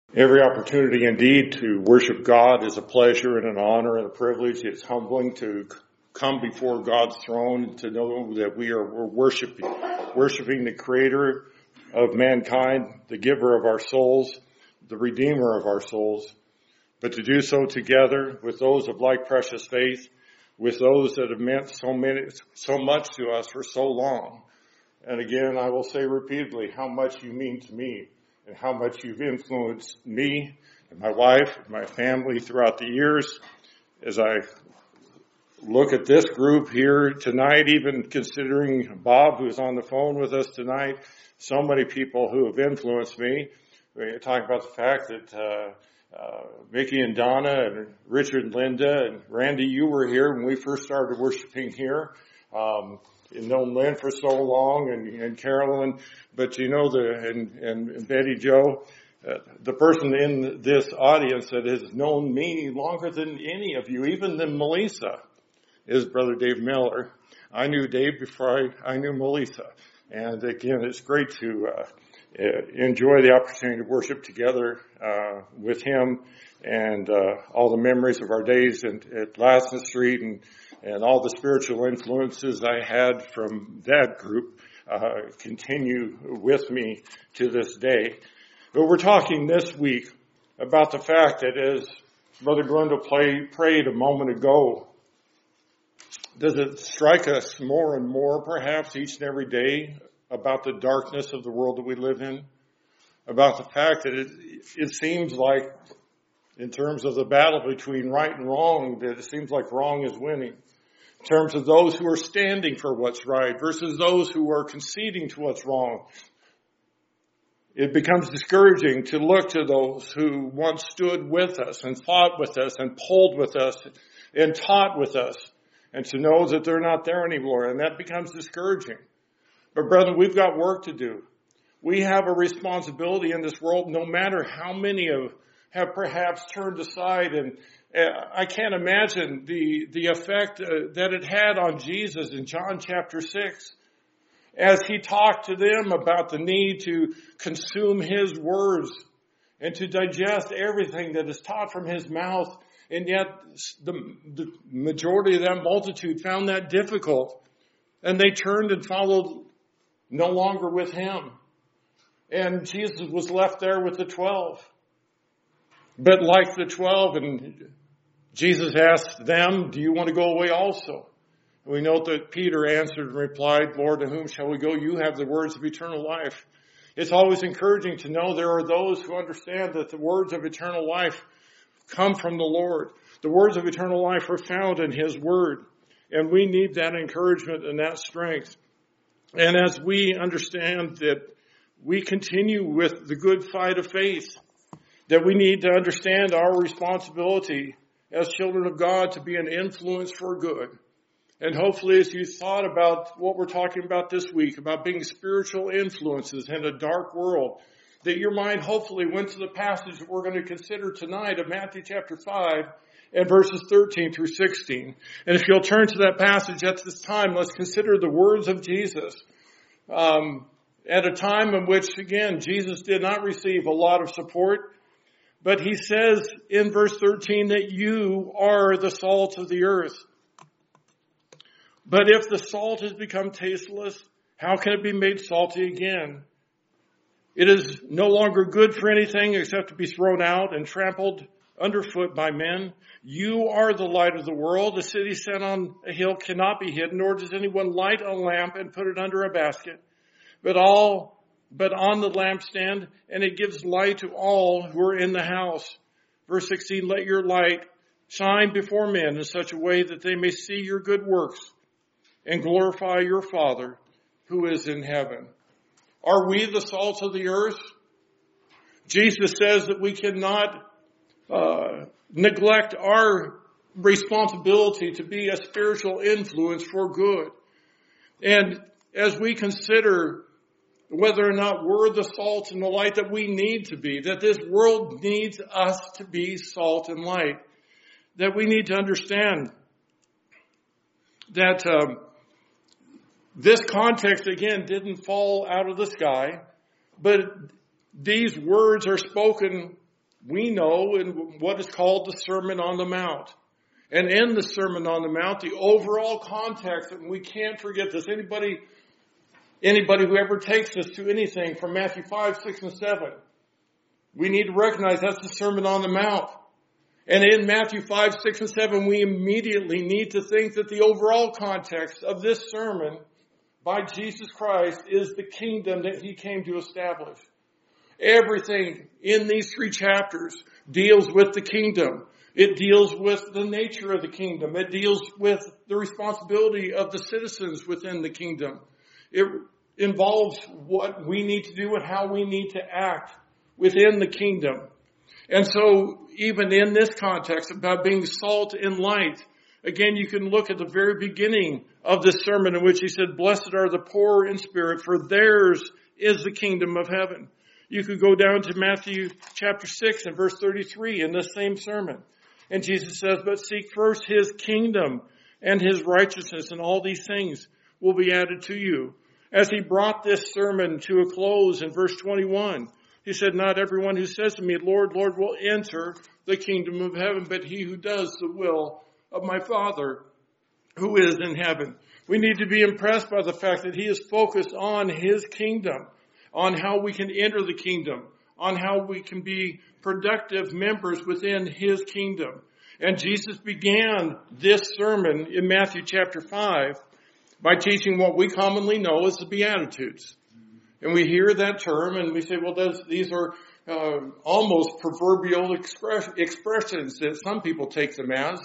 Every opportunity indeed to worship God is a pleasure and an honor and a privilege. It's humbling to come before God's throne, to know that we're worshiping the Creator of mankind, the giver of our souls, the Redeemer of our souls. But to do so together with those of like precious faith, with those that have meant so much to us for so long. And again, I will say repeatedly how much you mean to me, and how much you've influenced me and my wife and my family throughout the years. As I look at this group here tonight, even considering Bob, who's on the phone with us tonight, so many people who have influenced me. We talk about the fact that Mickey and Donna and Richard and Linda and Randy, you were here when we first started worshiping here. You've known Lynn for so long, and Carolyn, but you know and Betty Jo, the person in this audience that has known me longer than any of you, even than Melissa, is Brother Dave Miller. I knew Dave before I knew Melissa, and again, it's great to enjoy the opportunity to worship together with him, and all the memories of our days at Lassen Street and all the spiritual influences I had from that group continue with me to this day. But we're talking this week about the fact that, as Brother Glenda prayed a moment ago, does it strike us more and more, perhaps each and every day, about the darkness of the world that we live in? About the fact that it seems like, in terms of the battle between right and wrong, that it seems like wrong is winning. In terms of those who are standing for what's right versus those who are conceding to what's wrong. It becomes discouraging to look to those who once stood with us and fought with us and pulled with us and taught with us, and to know that they're not there anymore, and that becomes discouraging. But brethren, we've got work to do. We have a responsibility in this world, no matter how many have perhaps turned aside. And I can't imagine the effect that it had on Jesus in John chapter 6, as he talked to them about the need to consume his words and to digest everything that is taught from his mouth. And yet the majority of that multitude found that difficult, and they turned and followed no longer with him. And Jesus was left there with the 12. But like the 12, and Jesus asked them, do you want to go away also? And we note that Peter answered and replied, Lord, to whom shall we go? You have the words of eternal life. It's always encouraging to know there are those who understand that the words of eternal life come from the Lord. The words of eternal life are found in his word. And we need that encouragement and that strength. And as we understand that we continue with the good fight of faith, that we need to understand our responsibility as children of God to be an influence for good. And hopefully, as you thought about what we're talking about this week, about being spiritual influences in a dark world, that your mind hopefully went to the passage that we're going to consider tonight of Matthew chapter 5 and verses 13 through 16. And if you'll turn to that passage at this time, let's consider the words of Jesus. At a time in which, again, Jesus did not receive a lot of support, but he says in verse 13 that you are the salt of the earth. But if the salt has become tasteless, how can it be made salty again? It is no longer good for anything except to be thrown out and trampled underfoot by men. You are the light of the world. A city set on a hill cannot be hidden, nor does anyone light a lamp and put it under a basket, but on the lampstand, and it gives light to all who are in the house. Verse 16, let your light shine before men in such a way that they may see your good works and glorify your Father who is in heaven. Are we the salt of the earth? Jesus says that we cannot neglect our responsibility to be a spiritual influence for good. And as we consider whether or not we're the salt and the light that we need to be, that this world needs us to be salt and light, that we need to understand that this context, again, didn't fall out of the sky, but these words are spoken we know in what is called the Sermon on the Mount. And in the Sermon on the Mount, the overall context, and we can't forget this, anybody who ever takes us to anything from Matthew 5, 6, and 7, we need to recognize that's the Sermon on the Mount. And in Matthew 5, 6, and 7, we immediately need to think that the overall context of this sermon by Jesus Christ is the kingdom that he came to establish. Everything in these 3 chapters deals with the kingdom. It deals with the nature of the kingdom. It deals with the responsibility of the citizens within the kingdom. It involves what we need to do and how we need to act within the kingdom. And so even in this context about being salt and light, again, you can look at the very beginning of this sermon in which he said, "Blessed are the poor in spirit, for theirs is the kingdom of heaven." You could go down to Matthew chapter 6 and verse 33 in this same sermon. And Jesus says, "But seek first his kingdom and his righteousness, and all these things will be added to you." As he brought this sermon to a close in verse 21, he said, "Not everyone who says to me, 'Lord, Lord,' will enter the kingdom of heaven, but he who does the will of my Father who is in heaven." We need to be impressed by the fact that he is focused on his kingdom, on how we can enter the kingdom, on how we can be productive members within his kingdom. And Jesus began this sermon in Matthew chapter 5 by teaching what we commonly know as the Beatitudes. And we hear that term and we say, well, these are almost proverbial expressions that some people take them as.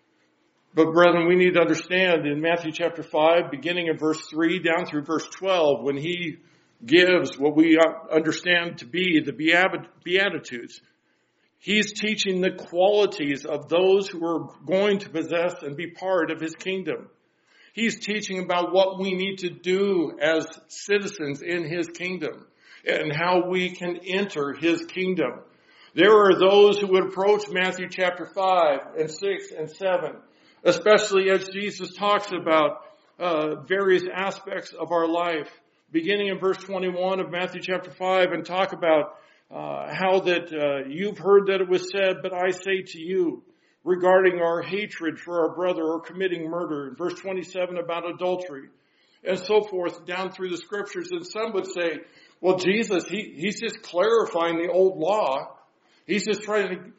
But brethren, we need to understand in Matthew chapter 5, beginning in verse 3 down through verse 12, when he gives what we understand to be the Beatitudes, he's teaching the qualities of those who are going to possess and be part of his kingdom. He's teaching about what we need to do as citizens in his kingdom and how we can enter his kingdom. There are those who would approach Matthew chapter 5 and 6 and 7, especially as Jesus talks about various aspects of our life, beginning in verse 21 of Matthew chapter 5, and talk about how that you've heard that it was said, but I say to you, regarding our hatred for our brother or committing murder. In verse 27 about adultery and so forth down through the scriptures. And some would say, well, Jesus, he's just clarifying the old law. He's just trying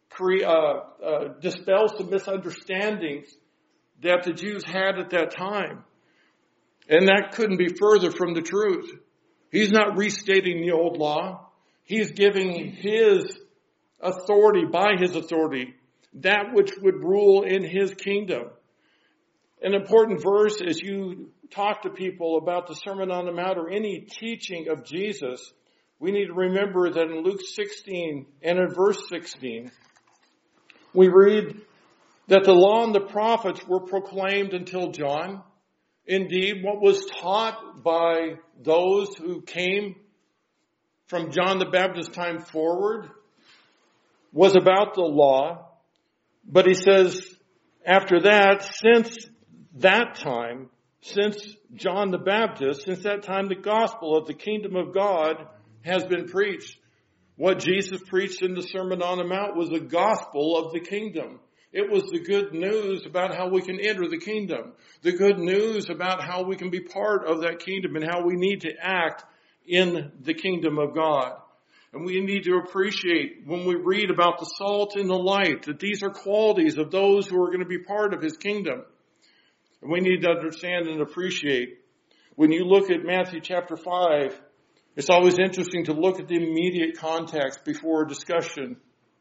to dispel some misunderstandings that the Jews had at that time. And that couldn't be further from the truth. He's not restating the old law. He's giving his authority, by his authority, that which would rule in his kingdom. An important verse as you talk to people about the Sermon on the Mount or any teaching of Jesus, we need to remember that in Luke 16 and in verse 16, we read that the law and the prophets were proclaimed until John. Indeed, what was taught by those who came from John the Baptist's time forward was about the law. But he says, after that, since that time, since John the Baptist, since that time, the gospel of the kingdom of God has been preached. What Jesus preached in the Sermon on the Mount was the gospel of the kingdom. It was the good news about how we can enter the kingdom. The good news about how we can be part of that kingdom and how we need to act in the kingdom of God. And we need to appreciate when we read about the salt and the light, that these are qualities of those who are going to be part of his kingdom. And we need to understand and appreciate. When you look at Matthew chapter 5, it's always interesting to look at the immediate context before a discussion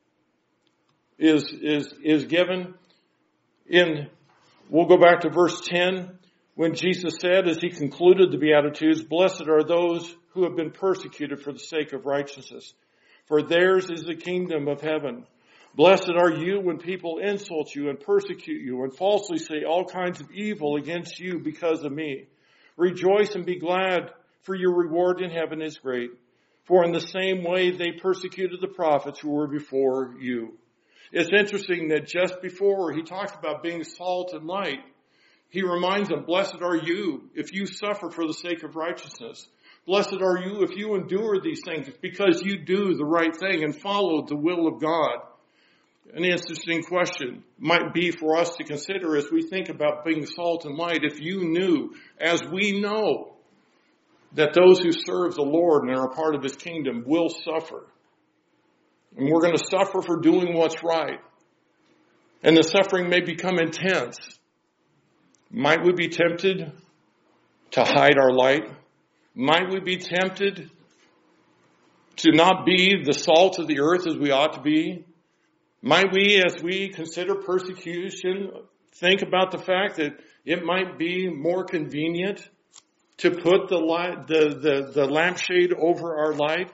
is given. We'll go back to verse 10, when Jesus said, as he concluded the Beatitudes, "Blessed are those who have been persecuted for the sake of righteousness, for theirs is the kingdom of heaven. Blessed are you when people insult you and persecute you and falsely say all kinds of evil against you because of me. Rejoice and be glad, for your reward in heaven is great. For in the same way they persecuted the prophets who were before you." It's interesting that just before he talks about being salt and light, he reminds them, blessed are you if you suffer for the sake of righteousness. Blessed are you if you endure these things because you do the right thing and follow the will of God. An interesting question might be for us to consider as we think about being salt and light. If you knew, as we know, that those who serve the Lord and are a part of His kingdom will suffer. And we're going to suffer for doing what's right. And the suffering may become intense. Might we be tempted to hide our light? Might we be tempted to not be the salt of the earth as we ought to be? Might we, as we consider persecution, think about the fact that it might be more convenient to put the lampshade over our light?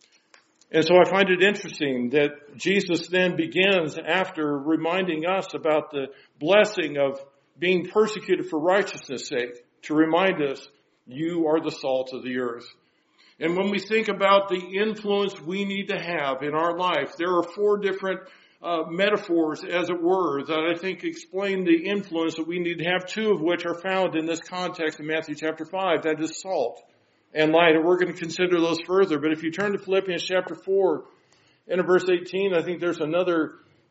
And so I find it interesting that Jesus then begins, after reminding us about the blessing of being persecuted for righteousness' sake, to remind us, you are the salt of the earth. And when we think about the influence we need to have in our life, there are 4 different metaphors, as it were, that I think explain the influence that we need to have, 2 of which are found in this context in Matthew chapter 5. That is salt and light. And we're going to consider those further. But if you turn to Philippians chapter 4 and in verse 18, I think there's another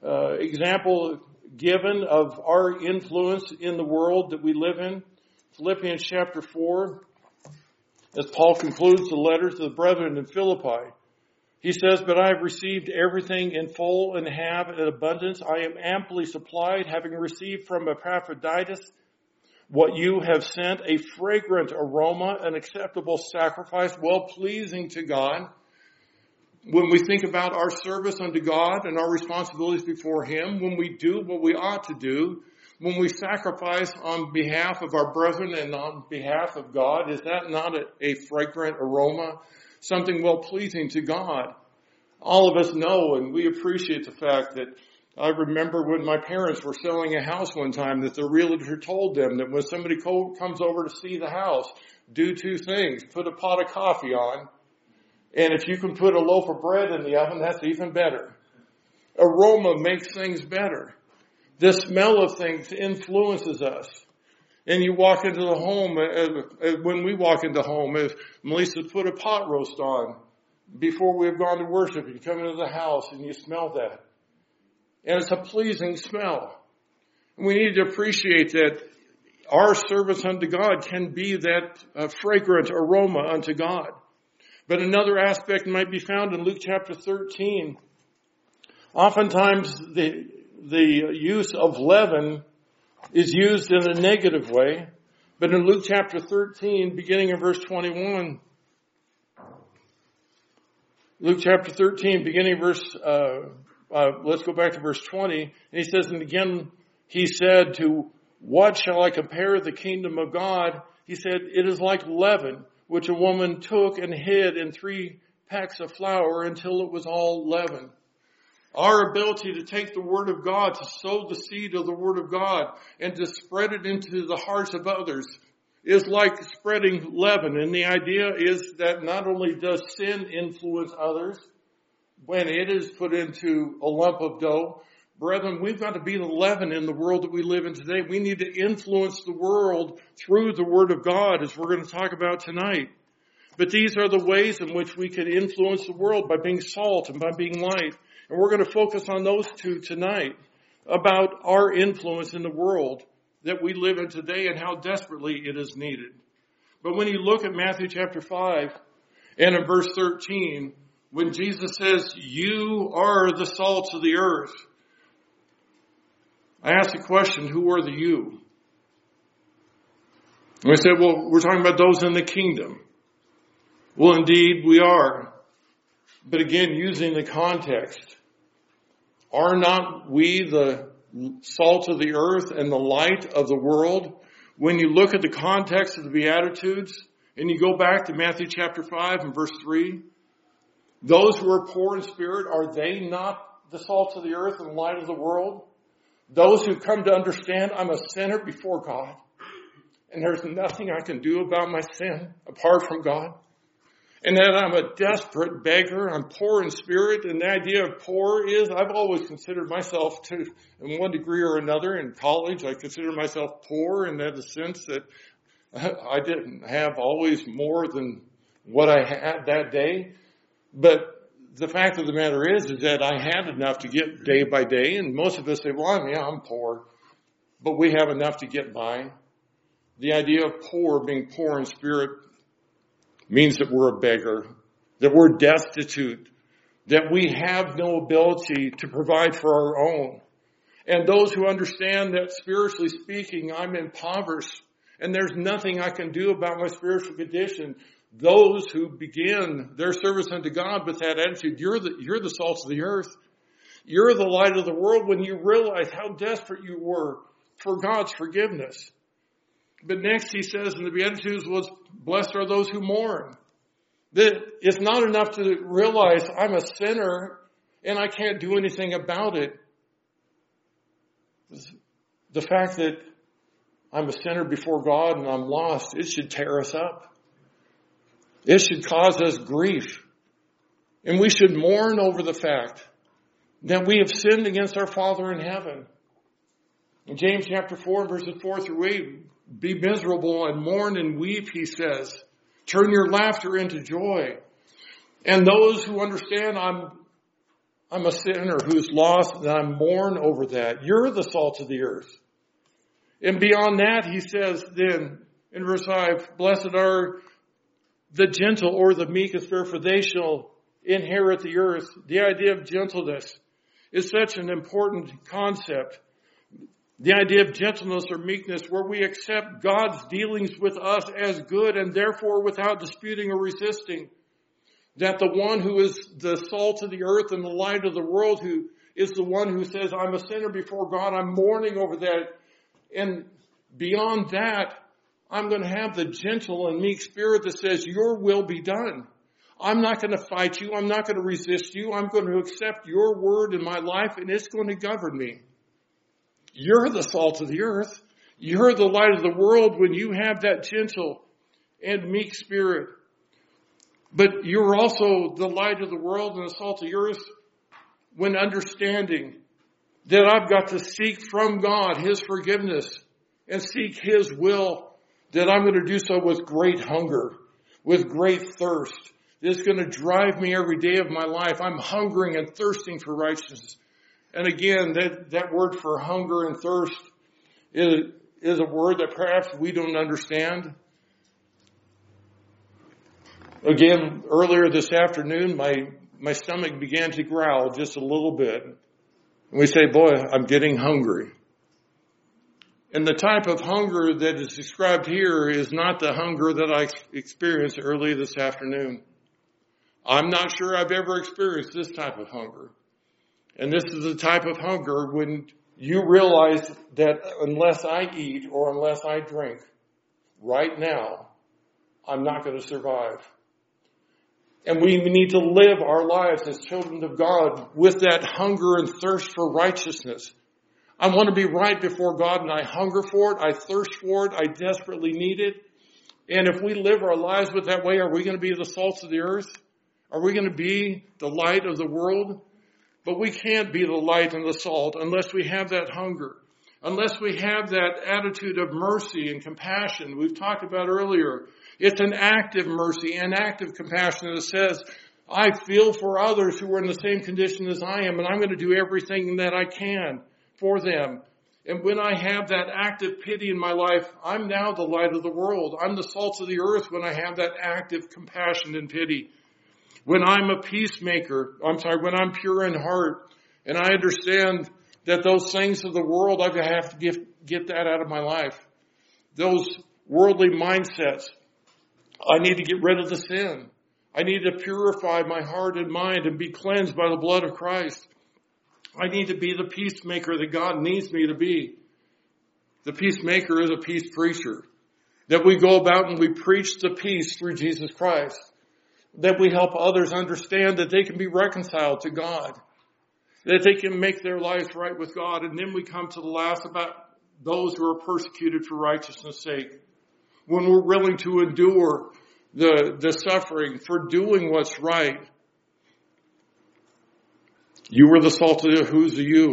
example given of our influence in the world that we live in. Philippians chapter 4, as Paul concludes the letter to the brethren in Philippi, he says, "But I have received everything in full and have in abundance. I am amply supplied, having received from Epaphroditus what you have sent, a fragrant aroma, an acceptable sacrifice, well-pleasing to God." When we think about our service unto God and our responsibilities before Him, when we do what we ought to do, when we sacrifice on behalf of our brethren and on behalf of God, is that not a fragrant aroma? Something well-pleasing to God. All of us know and we appreciate the fact that I remember when my parents were selling a house one time that the realtor told them that when somebody comes over to see the house, do 2 things. Put a pot of coffee on, and if you can put a loaf of bread in the oven, that's even better. Aroma makes things better. The smell of things influences us. And you walk into the home, when we walk into home, if Melissa's put a pot roast on before we've gone to worship, you come into the house and you smell that. And it's a pleasing smell. And we need to appreciate that our service unto God can be that fragrant aroma unto God. But another aspect might be found in Luke chapter 13. Oftentimes the use of leaven is used in a negative way. But in Luke chapter 13, beginning in verse 21, Luke chapter 13, beginning verse, let's go back to verse 20. And he says, "And again he said, to what shall I compare the kingdom of God? He said, it is like leaven, which a woman took and hid in 3 pecks of flour until it was all leavened." Our ability to take the Word of God, to sow the seed of the Word of God, and to spread it into the hearts of others is like spreading leaven. And the idea is that not only does sin influence others when it is put into a lump of dough, brethren, we've got to be the leaven in the world that we live in today. We need to influence the world through the Word of God, as we're going to talk about tonight. But these are the ways in which we can influence the world, by being salt and by being light. And we're going to focus on those 2 tonight, about our influence in the world that we live in today and how desperately it is needed. But when you look at Matthew chapter 5 and in verse 13, when Jesus says, "You are the salt of the earth," I ask the question, who are the you? And we said, well, we're talking about those in the kingdom. Well, indeed, we are. But again, using the context, are not we the salt of the earth and the light of the world? When you look at the context of the Beatitudes, and you go back to Matthew chapter 5 and verse 3, those who are poor in spirit, are they not the salt of the earth and the light of the world? Those who come to understand I'm a sinner before God, and there's nothing I can do about my sin apart from God. And that I'm a desperate beggar, I'm poor in spirit, and the idea of poor is, I've always considered myself to, in one degree or another, in college, I considered myself poor in that sense that I didn't have always more than what I had that day. But the fact of the matter is that I had enough to get day by day. And most of us say, well, I'm poor. But we have enough to get by. The idea of poor, being poor in spirit, means that we're a beggar, that we're destitute, that we have no ability to provide for our own. And those who understand that spiritually speaking, I'm impoverished and there's nothing I can do about my spiritual condition, those who begin their service unto God with that attitude, you're the salt of the earth. You're the light of the world when you realize how desperate you were for God's forgiveness. But next he says in the Beatitudes was, blessed are those who mourn. That it's not enough to realize I'm a sinner and I can't do anything about it. The fact that I'm a sinner before God and I'm lost, it should tear us up. It should cause us grief. And we should mourn over the fact that we have sinned against our Father in heaven. In James chapter 4, verses 4 through 8, be miserable and mourn and weep, he says. Turn your laughter into joy. And those who understand I'm a sinner who's lost, and I mourn over that. You're the salt of the earth. And beyond that, he says then in verse 5, blessed are the gentle or the meek in spirit, for they shall inherit the earth. The idea of gentleness is such an important concept. The idea of gentleness or meekness, where we accept God's dealings with us as good and therefore without disputing or resisting. That the one who is the salt of the earth and the light of the world, who is the one who says, I'm a sinner before God, I'm mourning over that. And beyond that, I'm going to have the gentle and meek spirit that says, your will be done. I'm not going to fight you. I'm not going to resist you. I'm going to accept your word in my life, and it's going to govern me. You're the salt of the earth. You're the light of the world when you have that gentle and meek spirit. But you're also the light of the world and the salt of the earth when understanding that I've got to seek from God His forgiveness and seek His will, that I'm going to do so with great hunger, with great thirst. It's going to drive me every day of my life. I'm hungering and thirsting for righteousness. And again, that word for hunger and thirst is a word that perhaps we don't understand. Again, earlier this afternoon, my stomach began to growl just a little bit. And we say, boy, I'm getting hungry. And the type of hunger that is described here is not the hunger that I experienced earlier this afternoon. I'm not sure I've ever experienced this type of hunger. And this is the type of hunger when you realize that unless I eat or unless I drink right now, I'm not going to survive. And we need to live our lives as children of God with that hunger and thirst for righteousness. I want to be right before God, and I hunger for it. I thirst for it. I desperately need it. And if we live our lives with that way, are we going to be the salt of the earth? Are we going to be the light of the world? But we can't be the light and the salt unless we have that hunger, unless we have that attitude of mercy and compassion we've talked about earlier. It's an active mercy and active compassion that says, I feel for others who are in the same condition as I am, and I'm going to do everything that I can for them. And when I have that active pity in my life, I'm now the light of the world. I'm the salt of the earth when I have that active compassion and pity. When I'm a peacemaker, when I'm pure in heart, and I understand that those things of the world, I have to get that out of my life. Those worldly mindsets, I need to get rid of the sin. I need to purify my heart and mind and be cleansed by the blood of Christ. I need to be the peacemaker that God needs me to be. The peacemaker is a peace preacher. That we go about and we preach the peace through Jesus Christ. That we help others understand that they can be reconciled to God. That they can make their lives right with God. And then we come to the last about those who are persecuted for righteousness' sake. When we're willing to endure the suffering for doing what's right. You were the salt of the earth. Who's the you?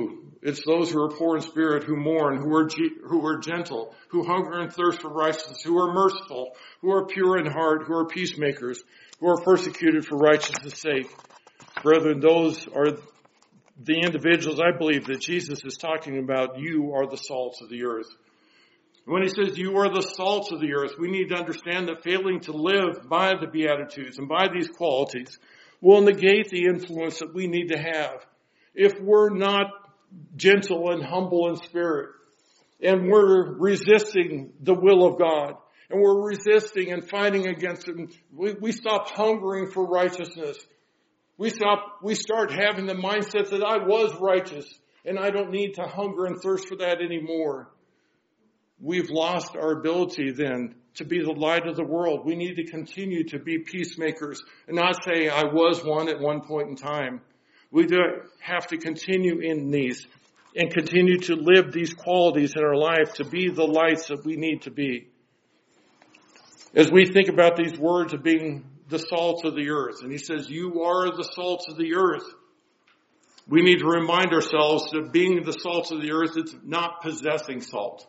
It's those who are poor in spirit, who mourn, who are gentle, who hunger and thirst for righteousness, who are merciful, who are pure in heart, who are peacemakers, who are persecuted for righteousness' sake. Brethren, those are the individuals I believe that Jesus is talking about. You are the salt of the earth. When he says you are the salt of the earth, we need to understand that failing to live by the Beatitudes and by these qualities will negate the influence that we need to have. If we're not gentle and humble in spirit, and we're resisting the will of God, and we're resisting and fighting against it, we stop hungering for righteousness. We start having the mindset that I was righteous, and I don't need to hunger and thirst for that anymore. We've lost our ability then to be the light of the world. We need to continue to be peacemakers and not say I was one at one point in time. We do have to continue in these and continue to live these qualities in our life to be the lights that we need to be. As we think about these words of being the salt of the earth, and he says, you are the salt of the earth. We need to remind ourselves that being the salt of the earth, it's not possessing salt.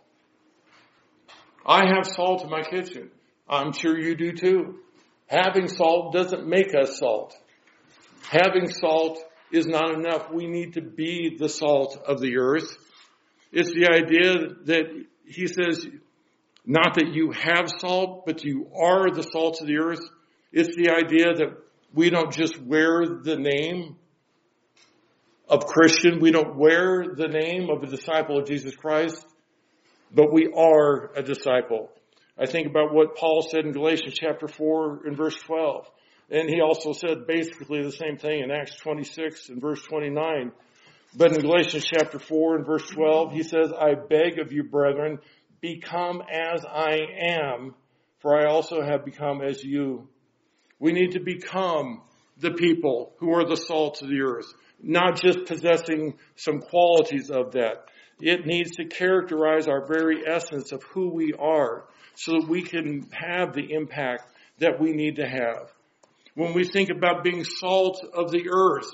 I have salt in my kitchen. I'm sure you do too. Having salt doesn't make us salt. Having salt is not enough. We need to be the salt of the earth. It's the idea that he says, not that you have salt, but you are the salt of the earth. It's the idea that we don't just wear the name of Christian. We don't wear the name of a disciple of Jesus Christ, but we are a disciple. I think about what Paul said in Galatians chapter 4 and verse 12. And he also said basically the same thing in Acts 26 and verse 29. But in Galatians chapter 4 and verse 12, he says, I beg of you, brethren, become as I am, for I also have become as you. We need to become the people who are the salt of the earth, not just possessing some qualities of that. It needs to characterize our very essence of who we are so that we can have the impact that we need to have. When we think about being salt of the earth,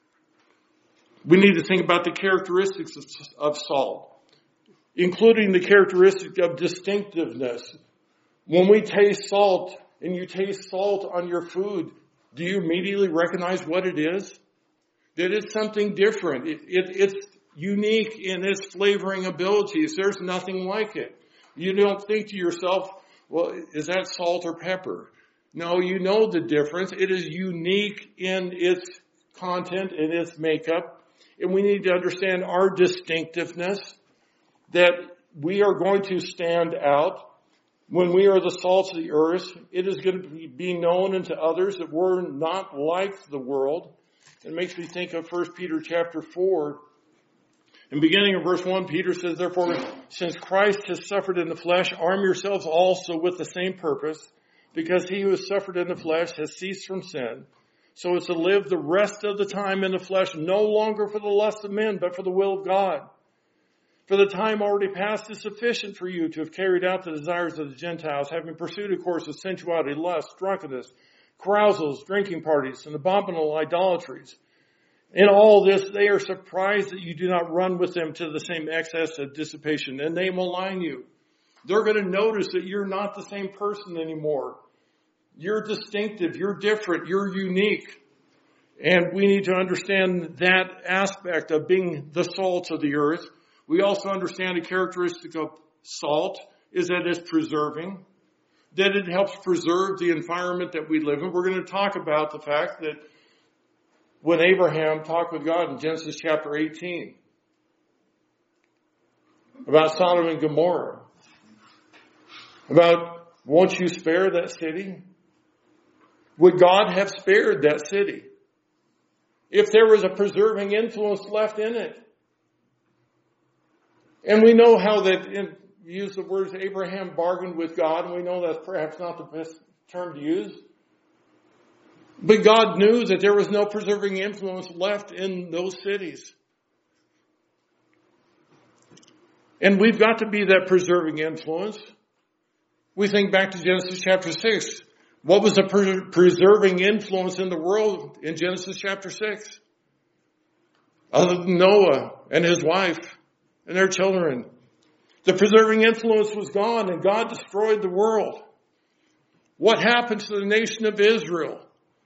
we need to think about the characteristics of salt, including the characteristic of distinctiveness. When we taste salt and you taste salt on your food, do you immediately recognize what it is? That it's something different. It's unique in its flavoring abilities. There's nothing like it. You don't think to yourself, well, is that salt or pepper? No, you know the difference. It is unique in its content and its makeup. And we need to understand our distinctiveness, that we are going to stand out. When we are the salt of the earth, it is going to be known unto others that we're not like the world. It makes me think of 1 Peter chapter 4. In beginning of verse 1, Peter says, therefore, since Christ has suffered in the flesh, arm yourselves also with the same purpose, because he who has suffered in the flesh has ceased from sin, so as to live the rest of the time in the flesh, no longer for the lust of men, but for the will of God. For the time already past is sufficient for you to have carried out the desires of the Gentiles, having pursued a course of sensuality, lust, drunkenness, carousals, drinking parties, and abominable idolatries. In all this, they are surprised that you do not run with them to the same excess of dissipation, and they malign you. They're going to notice that you're not the same person anymore. You're distinctive, you're different, you're unique. And we need to understand that aspect of being the salt of the earth. We also understand a characteristic of salt is that it's preserving, that it helps preserve the environment that we live in. We're going to talk about the fact that when Abraham talked with God in Genesis chapter 18 about Sodom and Gomorrah, about, won't you spare that city? Would God have spared that city if there was a preserving influence left in it? And we know how that, use the words Abraham bargained with God, and we know that's perhaps not the best term to use. But God knew that there was no preserving influence left in those cities. And we've got to be that preserving influence. We think back to Genesis chapter 6. What was the preserving influence in the world in Genesis chapter 6? Other than Noah and his wife and their children. The preserving influence was gone, and God destroyed the world. What happened to the nation of Israel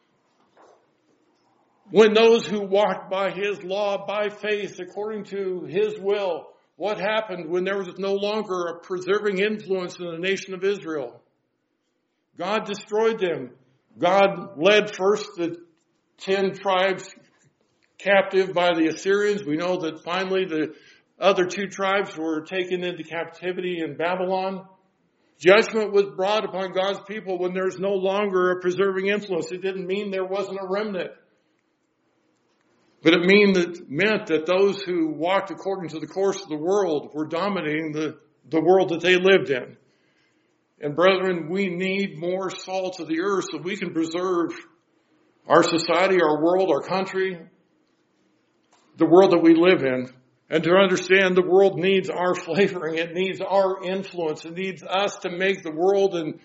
when those who walked by his law, by faith, according to his will, what happened when there was no longer a preserving influence in the nation of Israel? God destroyed them. God led first the 10 tribes captive by the Assyrians. We know that finally the other 2 tribes were taken into captivity in Babylon. Judgment was brought upon God's people when there's no longer a preserving influence. It didn't mean there wasn't a remnant. But it meant that those who walked according to the course of the world were dominating the world that they lived in. And brethren, we need more salt of the earth so we can preserve our society, our world, our country, the world that we live in. And to understand the world needs our flavoring. It needs our influence. It needs us to make the world and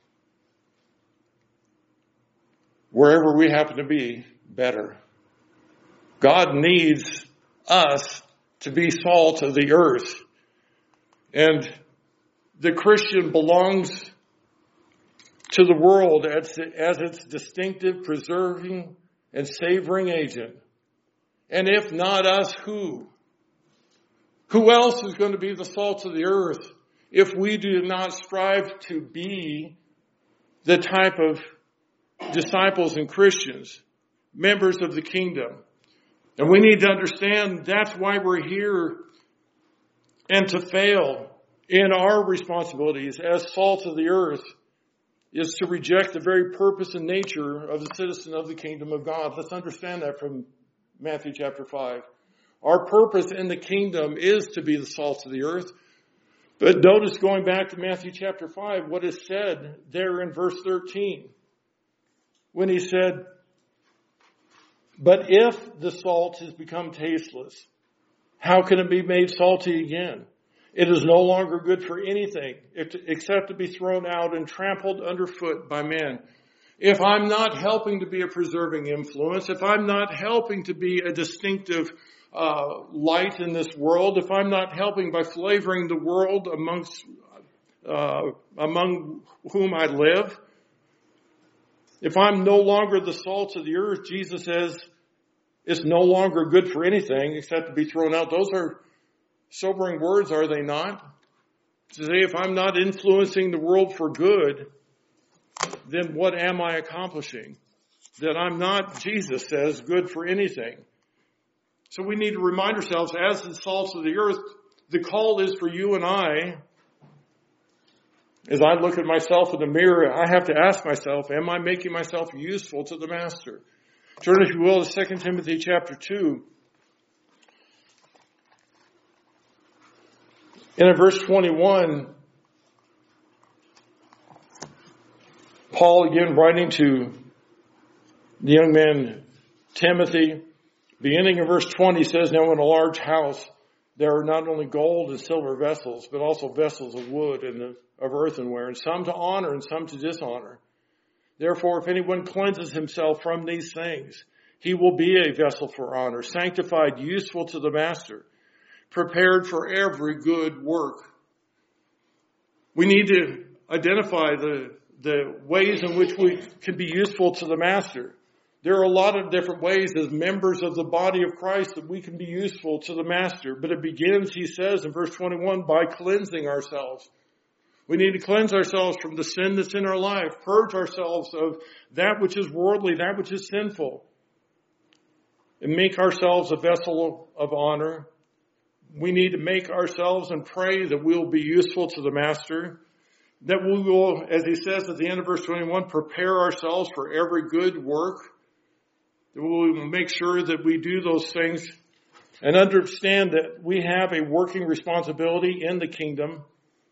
wherever we happen to be better. God needs us to be salt of the earth. And the Christian belongs to the world as its distinctive, preserving, and savoring agent. And if not us, who? Who else is going to be the salt of the earth if we do not strive to be the type of disciples and Christians, members of the kingdom? And we need to understand that's why we're here, and to fail in our responsibilities as salt of the earth is to reject the very purpose and nature of the citizen of the kingdom of God. Let's understand that from Matthew chapter 5. Our purpose in the kingdom is to be the salt of the earth. But notice, going back to Matthew chapter 5, what is said there in verse 13. When he said, "But if the salt has become tasteless, how can it be made salty again? It is no longer good for anything except to be thrown out and trampled underfoot by men." If I'm not helping to be a preserving influence, if I'm not helping to be a distinctive light in this world, if I'm not helping by flavoring the world among whom I live, if I'm no longer the salt of the earth, Jesus says it's no longer good for anything except to be thrown out. Those are sobering words, are they not? To say if I'm not influencing the world for good, then what am I accomplishing? That I'm not, Jesus says, good for anything. So we need to remind ourselves, as the salt of the earth, the call is for you and I. As I look at myself in the mirror, I have to ask myself, am I making myself useful to the Master? Turn, if you will, to 2 Timothy chapter 2. And in verse 21, Paul, again writing to the young man Timothy, beginning in verse 20, says, "Now in a large house there are not only gold and silver vessels, but also vessels of wood and of earthenware, and some to honor and some to dishonor. Therefore, if anyone cleanses himself from these things, he will be a vessel for honor, sanctified, useful to the master, prepared for every good work." We need to identify the ways in which we can be useful to the Master. There are a lot of different ways as members of the body of Christ that we can be useful to the Master. But it begins, he says in verse 21, by cleansing ourselves. We need to cleanse ourselves from the sin that's in our life, purge ourselves of that which is worldly, that which is sinful, and make ourselves a vessel of honor. We need to make ourselves and pray that we'll be useful to the Master, that we will, as he says at the end of verse 21, prepare ourselves for every good work, that we will make sure that we do those things and understand that we have a working responsibility in the kingdom.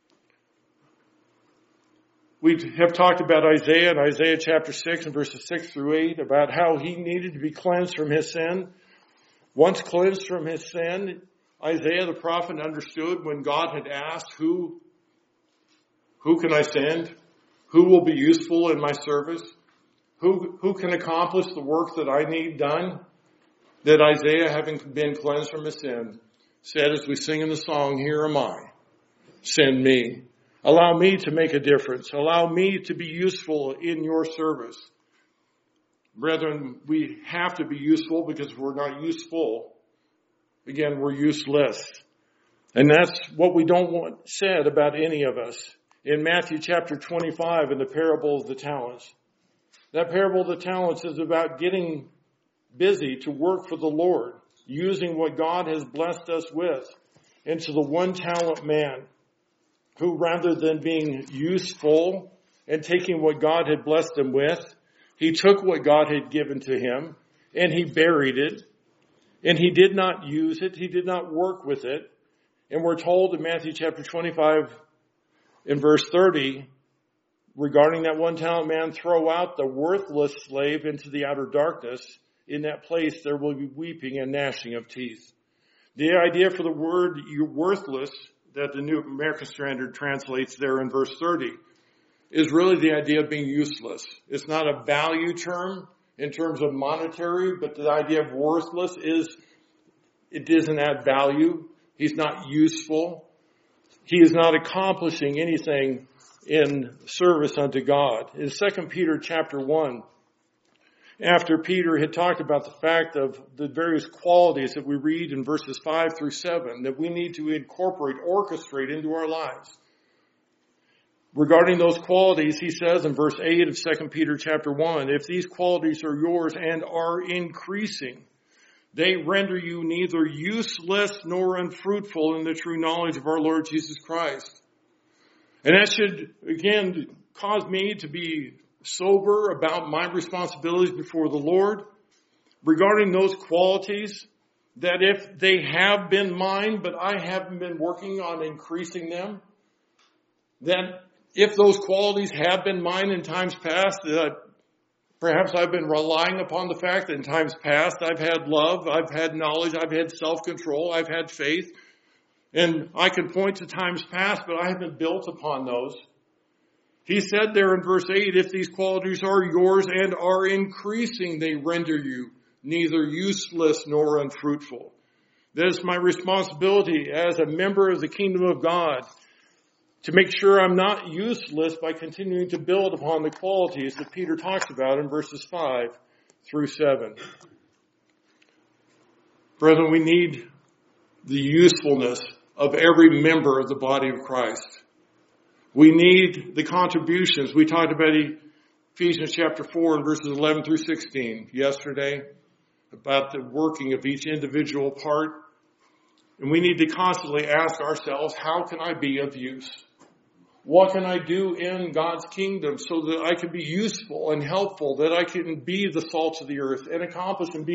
We have talked about Isaiah in Isaiah chapter 6 and verses 6 through 8 about how he needed to be cleansed from his sin. Once cleansed from his sin, Isaiah the prophet understood when God had asked, who can I send? Who will be useful in my service? Who can accomplish the work that I need done? That Isaiah, having been cleansed from his sin, said as we sing in the song, "Here am I, send me." Allow me to make a difference. Allow me to be useful in your service. Brethren, we have to be useful, because if we're not useful, again, we're useless. And that's what we don't want said about any of us. In Matthew chapter 25, in the parable of the talents, that parable of the talents is about getting busy to work for the Lord, using what God has blessed us with. And to the 1-talent man, who rather than being useful and taking what God had blessed him with, he took what God had given to him and he buried it, and he did not use it. He did not work with it. And we're told in Matthew chapter 25 in verse 30, regarding that 1-talent man, "Throw out the worthless slave into the outer darkness. In that place there will be weeping and gnashing of teeth." The idea for the word worthless that the New American Standard translates there in verse 30 is really the idea of being useless. It's not a value term in terms of monetary, but the idea of worthless is it doesn't add value. He's not useful. He is not accomplishing anything in service unto God. In 2 Peter chapter 1, after Peter had talked about the fact of the various qualities that we read in verses 5 through 7 that we need to incorporate, orchestrate into our lives. Regarding those qualities, he says in verse 8 of 2 Peter chapter 1, "If these qualities are yours and are increasing, they render you neither useless nor unfruitful in the true knowledge of our Lord Jesus Christ." And that should, again, cause me to be sober about my responsibilities before the Lord regarding those qualities, that if they have been mine, but I haven't been working on increasing them, that if those qualities have been mine in times past, perhaps I've been relying upon the fact that in times past I've had love, I've had knowledge, I've had self-control, I've had faith, and I can point to times past, but I haven't built upon those. He said there in verse 8, "If these qualities are yours and are increasing, they render you neither useless nor unfruitful." That is my responsibility as a member of the kingdom of God, to make sure I'm not useless by continuing to build upon the qualities that Peter talks about in verses 5 through 7. Brethren, we need the usefulness of every member of the body of Christ. We need the contributions. We talked about Ephesians chapter 4 and verses 11 through 16 yesterday, about the working of each individual part. And we need to constantly ask ourselves, how can I be of use? What can I do in God's kingdom so that I can be useful and helpful, that I can be the salt of the earth and accomplish and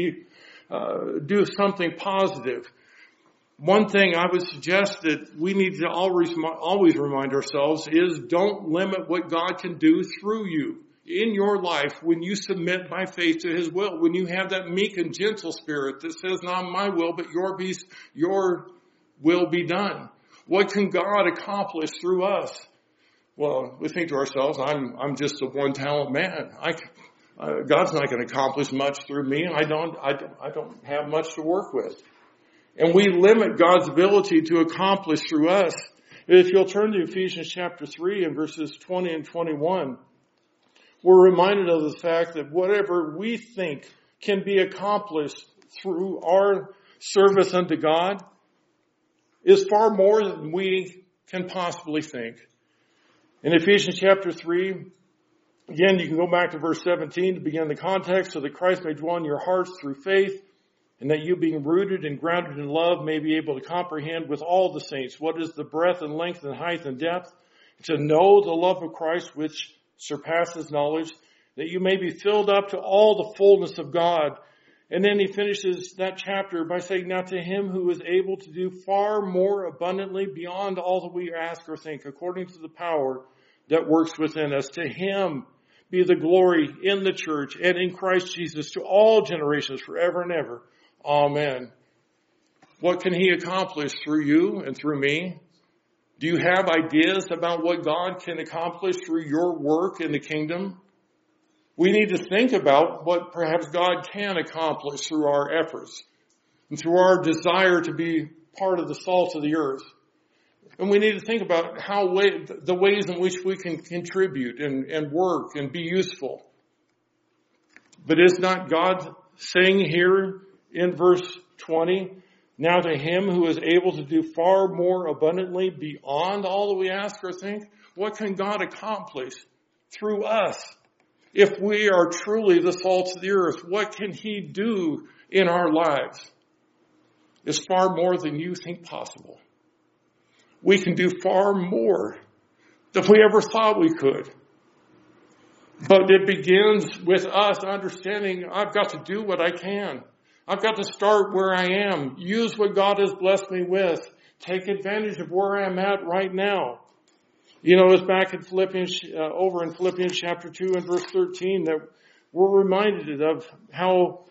do something positive? One thing I would suggest that we need to always remind ourselves is, don't limit what God can do through you in your life when you submit by faith to His will. When you have that meek and gentle spirit that says, "Not my will, but your will be done." What can God accomplish through us? Well, we think to ourselves, I'm just a 1-talent man. God's not going to accomplish much through me. I don't have much to work with. And we limit God's ability to accomplish through us. If you'll turn to Ephesians chapter 3 and verses 20 and 21, we're reminded of the fact that whatever we think can be accomplished through our service unto God is far more than we can possibly think. In Ephesians chapter 3, again, you can go back to verse 17 to begin the context, "So that Christ may dwell in your hearts through faith, and that you, being rooted and grounded in love, may be able to comprehend with all the saints what is the breadth and length and height and depth, to know the love of Christ which surpasses knowledge, that you may be filled up to all the fullness of God." And then he finishes that chapter by saying, "Now to Him who is able to do far more abundantly beyond all that we ask or think, according to the power that works within us, to Him be the glory in the church and in Christ Jesus to all generations forever and ever. Amen." What can He accomplish through you and through me? Do you have ideas about what God can accomplish through your work in the kingdom? We need to think about what perhaps God can accomplish through our efforts and through our desire to be part of the salt of the earth. And we need to think about the ways in which we can contribute and work and be useful. But is not God saying here in verse 20, now to him who is able to do far more abundantly beyond all that we ask or think? What can God accomplish through us? If we are truly the salt of the earth, what can he do in our lives? It's far more than you think possible. We can do far more than we ever thought we could. But it begins with us understanding I've got to do what I can. I've got to start where I am. Use what God has blessed me with. Take advantage of where I'm at right now. You know, it's back in Philippians, over in Philippians chapter 2 and verse 13 that we're reminded of how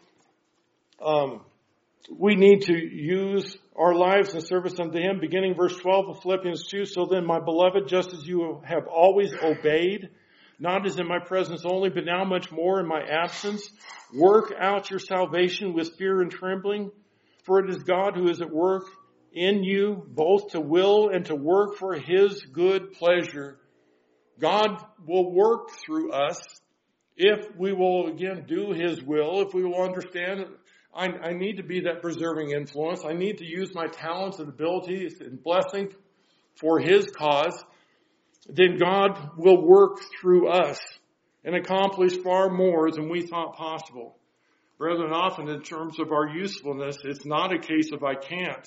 we need to use our lives in service unto him. Beginning verse 12 of Philippians 2, so then, my beloved, just as you have always obeyed, not as in my presence only, but now much more in my absence, work out your salvation with fear and trembling, for it is God who is at work in you, both to will and to work for his good pleasure. God will work through us if we will, again, do his will, if we will understand I need to be that preserving influence. I need to use my talents and abilities and blessing for his cause. Then God will work through us and accomplish far more than we thought possible. Rather than often in terms of our usefulness, it's not a case of I can't.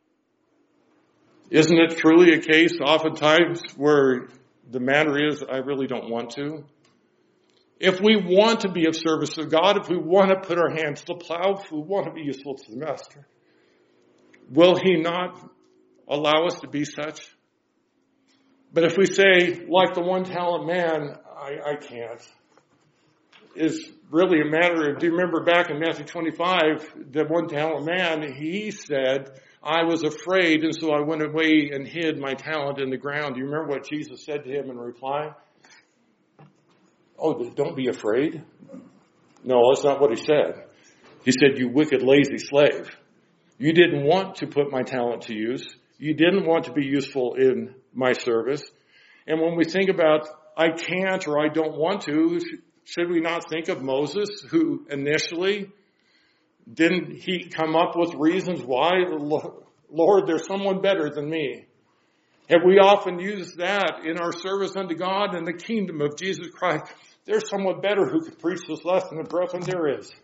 Isn't it truly a case oftentimes where the matter is I really don't want to? If we want to be of service to God, if we want to put our hands to the plow, if we want to be useful to the Master, will he not allow us to be such? But if we say, like the one talent man, I can't, is really a matter of, do you remember back in Matthew 25, the one talent man, he said, I was afraid, and so I went away and hid my talent in the ground. Do you remember what Jesus said to him in reply? Oh, don't be afraid. No, that's not what he said. He said, you wicked, lazy slave. You didn't want to put my talent to use. You didn't want to be useful in my service. And when we think about I can't or I don't want to, should we not think of Moses, who initially didn't he come up with reasons why? Lord, there's someone better than me. Have we often used that in our service unto God and the kingdom of Jesus Christ? There's someone better who could preach this lesson than brethren there is.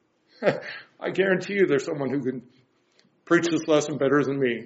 I guarantee you there's someone who can preach this lesson better than me.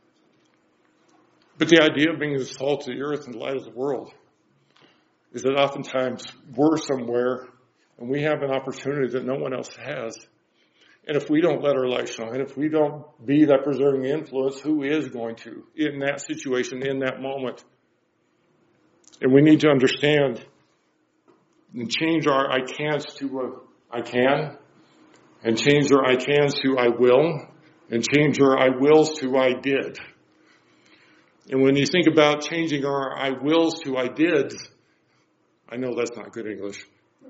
But the idea of being the salt of the earth and the light of the world is that oftentimes we're somewhere and we have an opportunity that no one else has. And if we don't let our light shine, if we don't be that preserving influence, who is going to in that situation, in that moment? And we need to understand and change our I can'ts to I can, and change our I can's to I will, and change our I wills to I did. And when you think about changing our I wills to I did, I know that's not good English.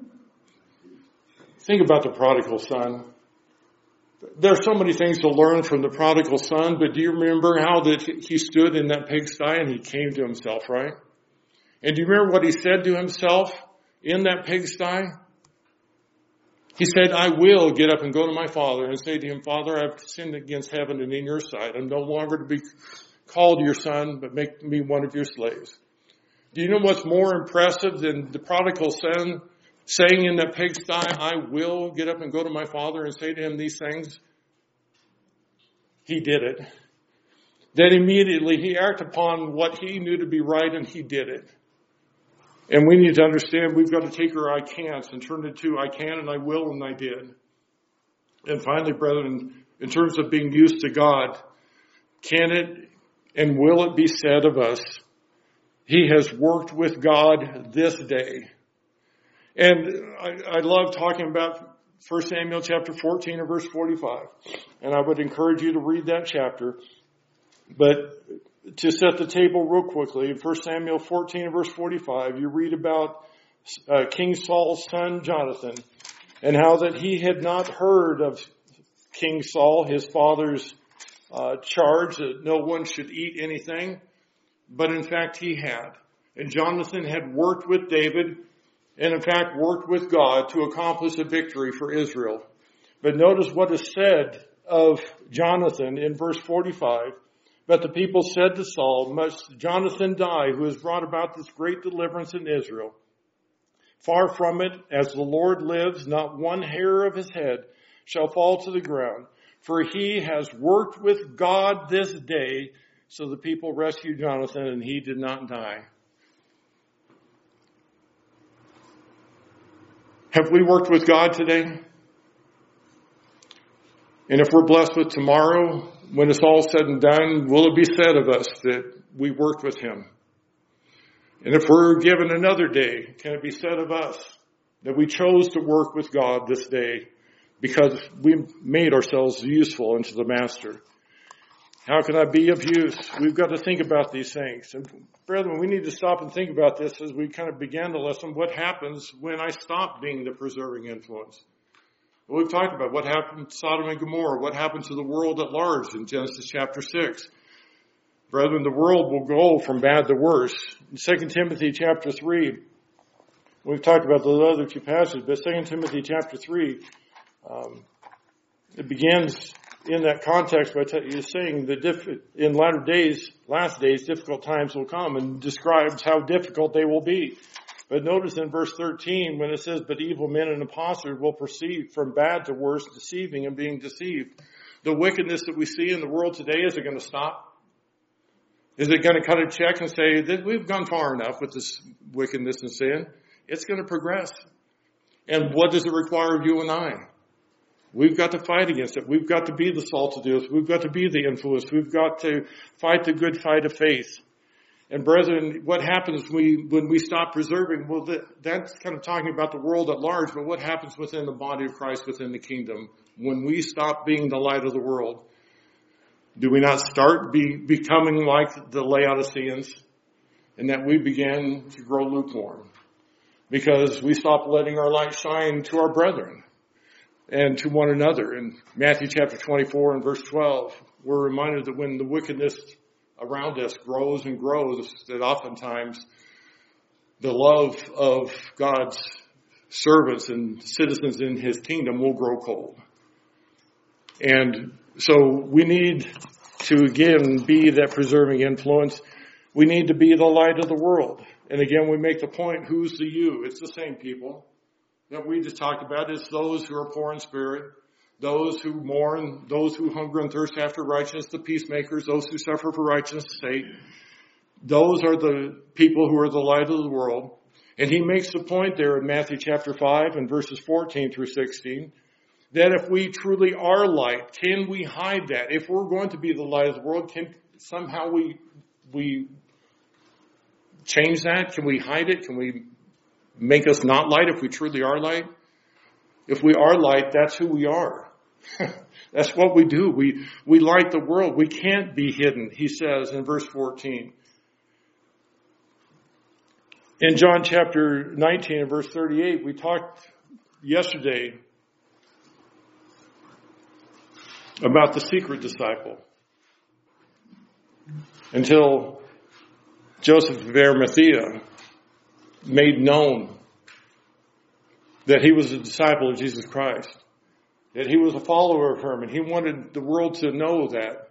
Think about the prodigal son. There are so many things to learn from the prodigal son, but do you remember how that he stood in that pigsty and he came to himself, right? And do you remember what he said to himself in that pigsty? He said, I will get up and go to my father and say to him, Father, I've sinned against heaven and in your sight. I'm no longer to be called your son, but make me one of your slaves. Do you know what's more impressive than the prodigal son saying in that pigsty, I will get up and go to my father and say to him these things? He did it. Then immediately he acted upon what he knew to be right, and he did it. And we need to understand we've got to take our I can'ts and turn it to I can and I will and I did. And finally, brethren, in terms of being used to God, can it and will it be said of us, he has worked with God this day? And I love talking about 1 Samuel chapter 14 and verse 45. And I would encourage you to read that chapter. But to set the table real quickly, in 1 Samuel 14 and verse 45, you read about King Saul's son Jonathan and how that he had not heard of King Saul, his father's charge that no one should eat anything, but in fact he had. And Jonathan had worked with David and in fact worked with God to accomplish a victory for Israel. But notice what is said of Jonathan in verse 45. But the people said to Saul, must Jonathan die, who has brought about this great deliverance in Israel? Far from it, as the Lord lives, not one hair of his head shall fall to the ground, for he has worked with God this day. So the people rescued Jonathan, and he did not die. Have we worked with God today? And if we're blessed with tomorrow, when it's all said and done, will it be said of us that we worked with him? And if we're given another day, can it be said of us that we chose to work with God this day because we made ourselves useful unto the Master? How can I be of use? We've got to think about these things. And brethren, we need to stop and think about this as we kind of began the lesson. What happens when I stop being the preserving influence? Well, we've talked about what happened to Sodom and Gomorrah, what happened to the world at large in Genesis chapter 6. Brethren, the world will go from bad to worse. In 2 Timothy chapter 3, we've talked about those other two passages, but 2 Timothy chapter 3, it begins in that context by saying that in latter days, last days, difficult times will come, and describes how difficult they will be. But notice in verse 13 when it says, but evil men and impostors will proceed from bad to worse, deceiving and being deceived. The wickedness that we see in the world today, is it going to stop? Is it going to cut a check and say that we've gone far enough with this wickedness and sin? It's going to progress. And what does it require of you and I? We've got to fight against it. We've got to be the salt of the earth. We've got to be the influence. We've got to fight the good fight of faith. And brethren, what happens when we stop preserving? Well, that's kind of talking about the world at large, but what happens within the body of Christ, within the kingdom, when we stop being the light of the world? Do we not start becoming like the Laodiceans, and that we begin to grow lukewarm? Because we stop letting our light shine to our brethren and to one another. In Matthew chapter 24 and verse 12, we're reminded that when the wickedness around us grows and grows, that oftentimes the love of God's servants and citizens in his kingdom will grow cold. And so we need to, again, be that preserving influence. We need to be the light of the world. And again, we make the point, who's the you? It's the same people that we just talked about. It's those who are poor in spirit, those who mourn, those who hunger and thirst after righteousness, the peacemakers, those who suffer for righteousness' sake. Those are the people who are the light of the world. And he makes the point there in Matthew chapter 5 and verses 14 through 16, that if we truly are light, can we hide that? If we're going to be the light of the world, can somehow we change that? Can we hide it? Can we make us not light if we truly are light? If we are light, that's who we are. That's what we do. We light the world. We can't be hidden, he says in verse 14. In John chapter 19 and verse 38, we talked yesterday about the secret disciple, until Joseph of Arimathea made known that he was a disciple of Jesus Christ, that he was a follower of him, and he wanted the world to know that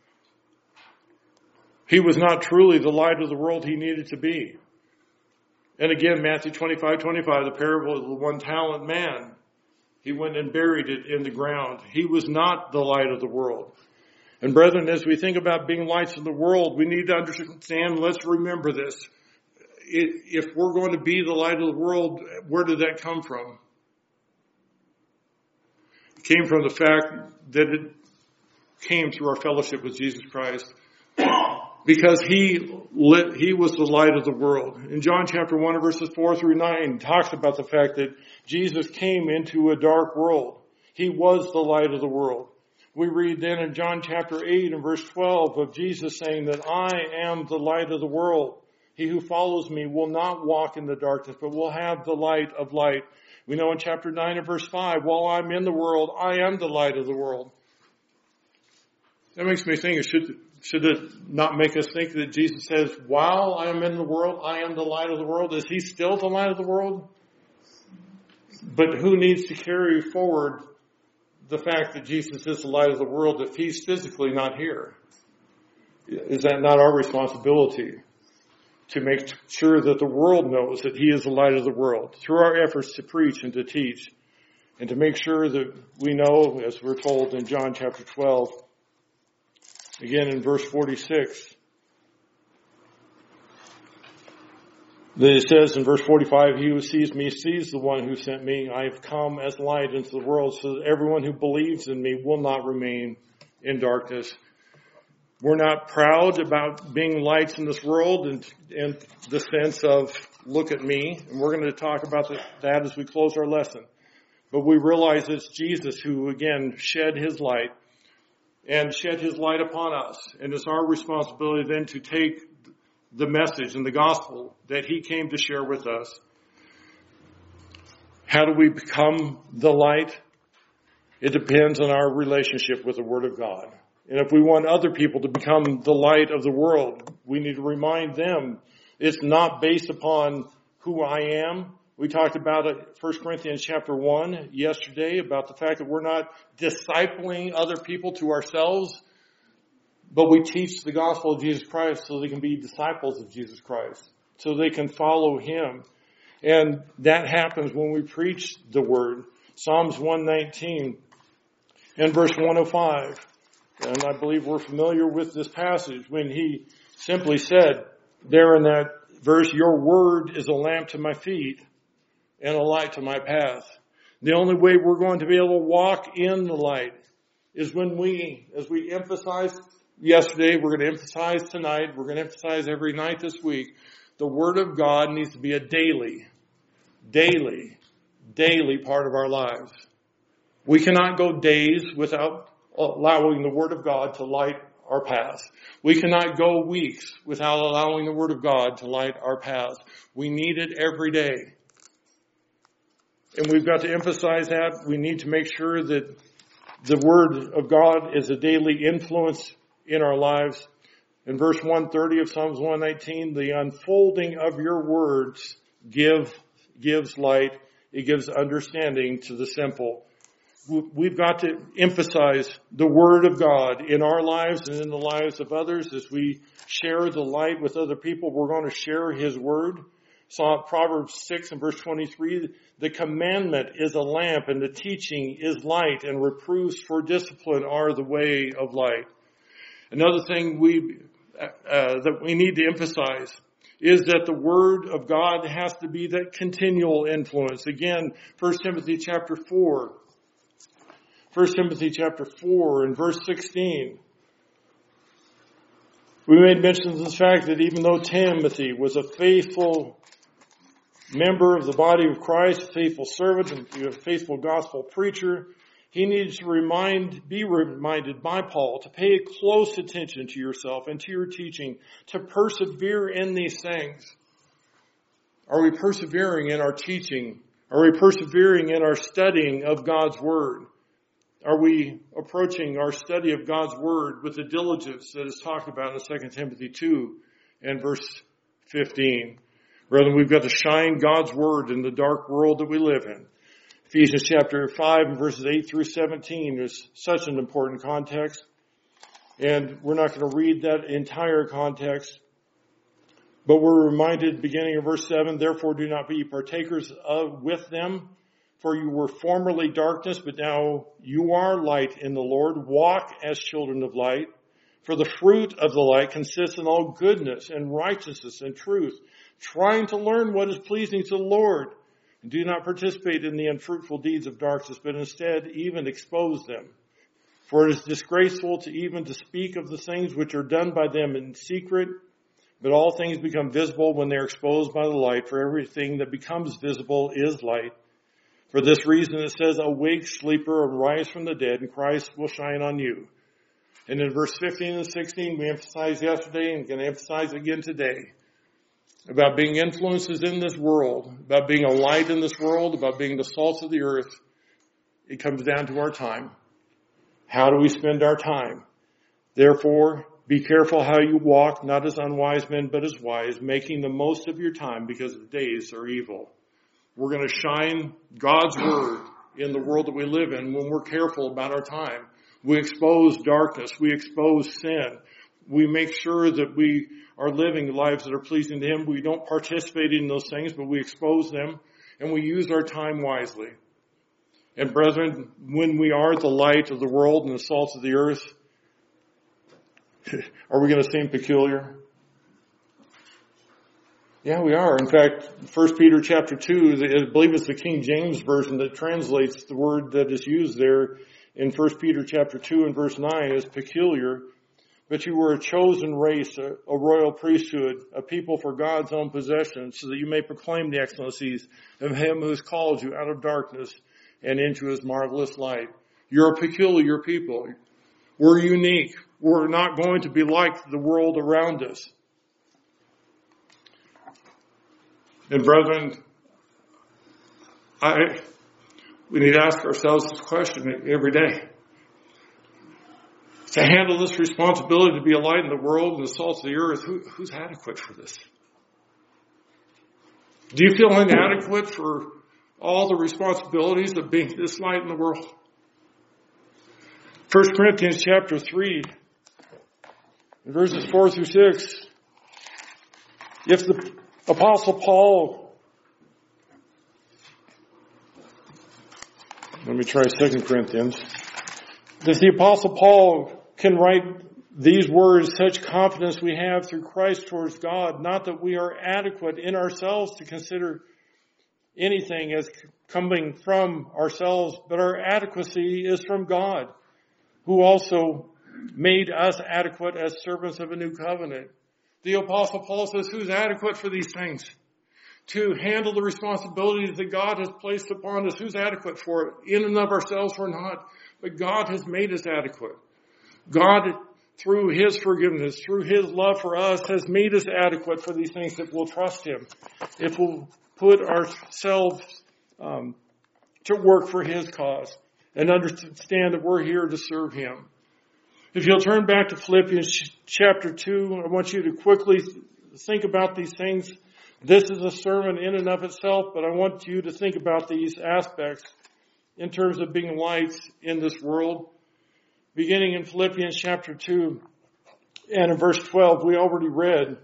he was not truly the light of the world he needed to be. And again, Matthew 25:25, the parable of the one talent man. He went and buried it in the ground. He was not the light of the world. And brethren, as we think about being lights of the world, we need to understand, let's remember this. If we're going to be the light of the world, where did that come from? It came from the fact that it came through our fellowship with Jesus Christ. Because he was the light of the world. In John chapter 1 verses 4 through 9 talks about the fact that Jesus came into a dark world. He was the light of the world. We read then in John chapter 8 and verse 12 of Jesus saying that I am the light of the world. He who follows me will not walk in the darkness, but will have the light of light. We know in chapter 9 and verse 5, while I'm in the world, I am the light of the world. That makes me think, should it not make us think that Jesus says, while I am in the world, I am the light of the world? Is he still the light of the world? But who needs to carry forward the fact that Jesus is the light of the world if he's physically not here? Is that not our responsibility to make sure that the world knows that he is the light of the world through our efforts to preach and to teach, and to make sure that we know, as we're told in John chapter 12, again in verse 46, that it says in verse 45, he who sees me sees the one who sent me. I have come as light into the world so that everyone who believes in me will not remain in darkness. We're not proud about being lights in this world in the sense of, look at me. And we're going to talk about that as we close our lesson. But we realize it's Jesus who, again, shed his light upon us. And it's our responsibility then to take the message and the gospel that he came to share with us. How do we become the light? It depends on our relationship with the Word of God. And if we want other people to become the light of the world, we need to remind them it's not based upon who I am. We talked about it, 1 Corinthians chapter 1 yesterday, about the fact that we're not discipling other people to ourselves, but we teach the gospel of Jesus Christ so they can be disciples of Jesus Christ, so they can follow him. And that happens when we preach the word. Psalms 119 and verse 105. And I believe we're familiar with this passage when he simply said there in that verse, your word is a lamp to my feet and a light to my path. The only way we're going to be able to walk in the light is when as we emphasized yesterday, we're going to emphasize tonight, we're going to emphasize every night this week, the Word of God needs to be a daily part of our lives. We cannot go days without allowing the Word of God to light our paths. We cannot go weeks without allowing the Word of God to light our paths. We need it every day. And we've got to emphasize that. We need to make sure that the Word of God is a daily influence in our lives. In verse 130 of Psalms 119, the unfolding of your words gives light. It gives understanding to the simple. We've got to emphasize the Word of God in our lives and in the lives of others. As we share the light with other people, we're going to share his Word. Proverbs 6 and verse 23, the commandment is a lamp and the teaching is light, and reproofs for discipline are the way of light. Another thing that we need to emphasize is that the Word of God has to be that continual influence. Again, 1 Timothy chapter 4 and verse 16. We made mention of the fact that even though Timothy was a faithful member of the body of Christ, a faithful servant, and a faithful gospel preacher, he needs to be reminded by Paul to pay close attention to yourself and to your teaching, to persevere in these things. Are we persevering in our teaching? Are we persevering in our studying of God's Word? Are we approaching our study of God's Word with the diligence that is talked about in 2 Timothy 2 and verse 15? Rather, we've got to shine God's Word in the dark world that we live in. Ephesians chapter 5 and verses 8 through 17 is such an important context. And we're not going to read that entire context. But we're reminded, beginning of verse 7, therefore do not be partakers with them. For you were formerly darkness, but now you are light in the Lord. Walk as children of light. For the fruit of the light consists in all goodness and righteousness and truth, trying to learn what is pleasing to the Lord. And do not participate in the unfruitful deeds of darkness, but instead even expose them. For it is disgraceful even to speak of the things which are done by them in secret, but all things become visible when they are exposed by the light. For everything that becomes visible is light. For this reason it says, awake, sleeper, arise from the dead, and Christ will shine on you. And in verse 15 and 16, we emphasized yesterday and going to emphasize again today about being influences in this world, about being a light in this world, about being the salt of the earth. It comes down to our time. How do we spend our time? Therefore, be careful how you walk, not as unwise men, but as wise, making the most of your time because the days are evil. We're going to shine God's word in the world that we live in when we're careful about our time. We expose darkness. We expose sin. We make sure that we are living lives that are pleasing to Him. We don't participate in those things, but we expose them, and we use our time wisely. And brethren, when we are the light of the world and the salt of the earth, are we going to seem peculiar? Yeah, we are. In fact, 1 Peter chapter 2, I believe it's the King James Version that translates the word that is used there in 1 Peter chapter 2 and verse 9 as peculiar. But you were a chosen race, a royal priesthood, a people for God's own possession, so that you may proclaim the excellencies of Him who has called you out of darkness and into His marvelous light. You're a peculiar people. We're unique. We're not going to be like the world around us. And brethren, we need to ask ourselves this question every day. To handle this responsibility to be a light in the world and the salt of the earth, who's adequate for this? Do you feel inadequate for all the responsibilities of being this light in the world? 1 Corinthians chapter 3, verses 4 through 6. If the Apostle Paul, let me try 2 Corinthians. If the Apostle Paul can write these words, such confidence we have through Christ towards God, not that we are adequate in ourselves to consider anything as coming from ourselves, but our adequacy is from God, who also made us adequate as servants of a new covenant. The Apostle Paul says, who's adequate for these things? To handle the responsibilities that God has placed upon us. Who's adequate for it? In and of ourselves, we're not. But God has made us adequate. God, through His forgiveness, through His love for us, has made us adequate for these things if we'll trust Him. If we'll put ourselves to work for His cause and understand that we're here to serve Him. If you'll turn back to Philippians chapter 2, I want you to quickly think about these things. This is a sermon in and of itself, but I want you to think about these aspects in terms of being lights in this world. Beginning in Philippians chapter 2 and in verse 12, we already read